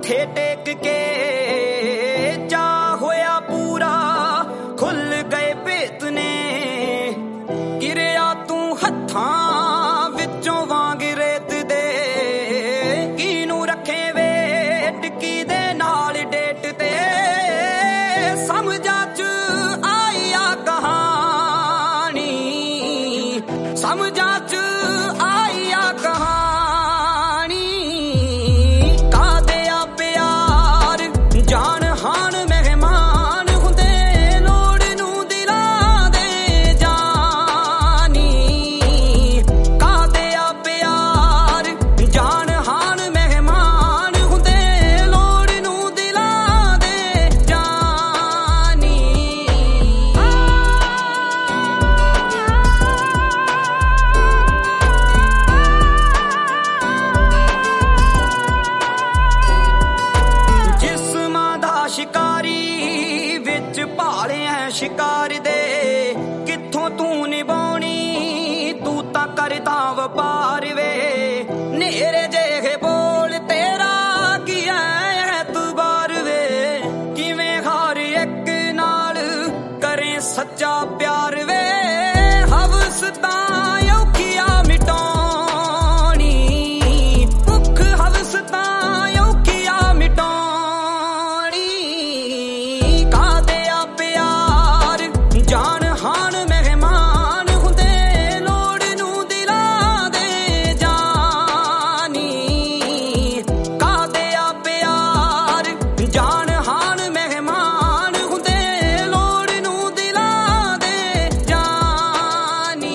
ਮੱਥੇ ਟੇਕ ਕੇ ਜਾ ਹੋਇਆ ਪੂਰਾ ਖੁੱਲ ਗਏ ਭੇਤ ਨੇ ਗਿਰਿਆ ਤੂੰ ਹੱਥਾਂ ਵਿੱਚੋਂ ਵਾਂਗ ਰੇਤ ਦੇ ਕਿਹਨੂੰ ਰੱਖੇ ਵੇ ਟਿੱਕੀ ਦੇ ਨਾਲ ਡੇਟ ਤੇ ਸਮਝਾਂ ਚ ਆਈ ਆ ਕਹਾਣੀ ਸਮਝਾਂ ਚ ਆਈ ਆ ਕਹਾਣੀ ਕਾਦੇ ਆ ਪਿਆਰ ਜਾਨ ਹਾਨ ਮਹਿਮਾਨ ਹੁੰਦੇ ਲੋੜ ਨੂੰ ਦਿਲਾਂ ਦੇ ਜਾਨੀ ਕਾਦੇ ਆ ਪਿਆਰ ਜਾਨ ਹਾਨ ਮਹਿਮਾਨ ਹੁੰਦੇ ਲੋੜ ਨੂੰ ਦਿਲਾਂ ਦੇ ਜਾਨੀ ਜਿਸਮਾਂ ਦਾ ਸ਼ਿਕਾਰੀ ਵਿੱਚ ਭਾਲਿਆ ਸ਼ਿਕਾਰ ਦੇ ਕਿੱਥੋਂ ਤੂੰ ਨਿਭਾਉਣੀ ਤੂੰ ਤਾਂ ਕਰਦਾ ਵਪਾਰ ਵੇ ਨੇਰੇ ਜਿਹੇ ਬੋਲ ਤੇਰਾ ਕੀ ਐਤਬਾਰ ਵੇ ਕਿਵੇਂ ਹਰ ਇੱਕ ਨਾਲ ਕਰੇ ਸੱਚਾ ਪਿਆਰ ਵੇ ਹਵਸ ਤਾਂ ਔਖੀਆ ਮਿਟਾਉਣੀ ਭੁੱਖ ਹਵਸ ਤਾਂ ਔਖੀਆ ਮਿਟਾਉਣੀ ਕਾਦੇ ਆ ਪਿਆਰ ਜਾਨ ਹਾਨ ਮਹਿਮਾਨ ਹੁੰਦੇ ਲੋੜ ਨੂੰ ਦਿਲਾਂ ਦੇ ਜਾਨੀ ਕਾਦੇ ਆ ਪਿਆਰ ਜਾਨ ਹਾਨ ਮਹਿਮਾਨ ਹੁੰਦੇ ਲੋੜ ਨੂੰ ਦਿਲਾਂ ਦੇ ਜਾਨੀ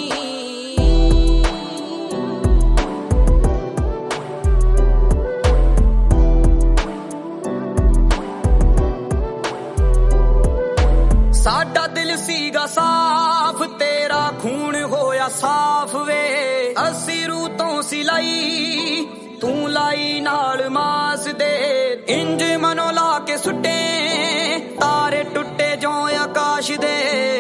ਸਾਡਾ ਦਿਲ ਸੀਗਾ ਸਾਫ਼ ਤੇਰਾ ਖੂਨ ਹੋਇਆ ਸਾਫ਼ ਵੇ ਅਸੀਂ ਰੂਹ ਤੋਂ ਸਿਲਾਈ ਤੂੰ ਲਾਈ ਨਾਲ ਮਾਸ ਦੇ ਇੰਜ ਮਨੋਂ ਲਾ ਕੇ ਸੁੱਟੇ ਤਾਰੇ ਟੁੱਟੇ ਜੋ ਆਕਾਸ਼ ਦੇ